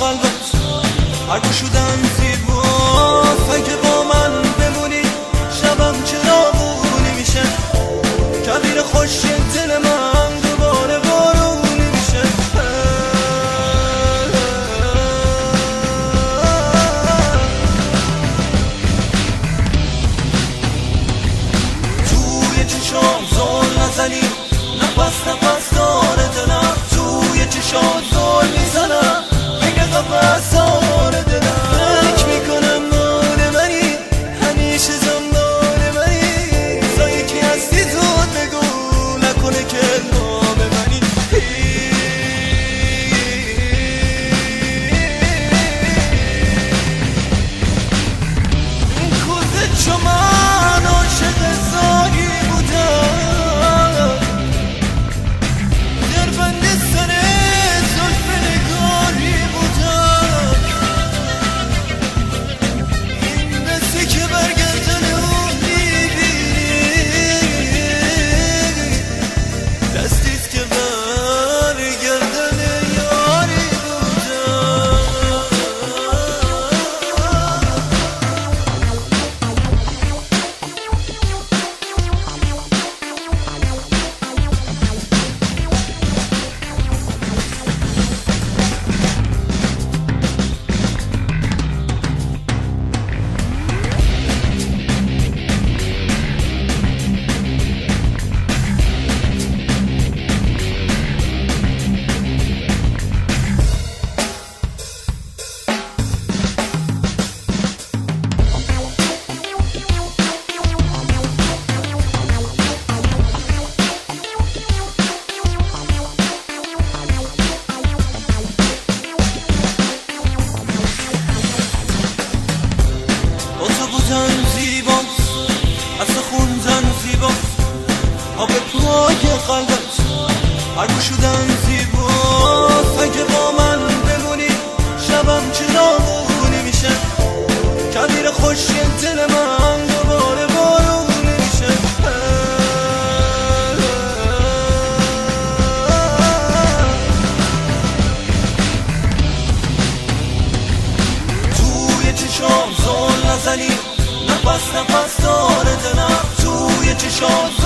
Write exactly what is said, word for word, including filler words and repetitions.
قلبت هر گشودن زیباست. اگه با من بمونی شبم چراغونی میشه، کبیر خوش دل من دوباره بارونی میشه. توی چشام زل نزنی، نفس نفس داره دلم. توی چشام زل میزنم، میگه قفص داره دلم. فکر میکنم مال منی، همیشه زنبال منی. تا یکی هستی زود بگو، نکنه که نام منی. این کوزه چو من عاشق زاهی بودم، در بند سر زلف نگاری بودم. این دستی که برگردن اون میبینی، دستیست که برگردن یاری بودم. زیباست اصلا خوندن زیباست، آب پاک قلبت هر گشودن زیباست. اگه با من بمونی شبم چراغونی میشه، کبیر خوش دل من دوباره بارونی میشه. توی چشام زل نزنی، نفس نفس داره دلم. توی چشام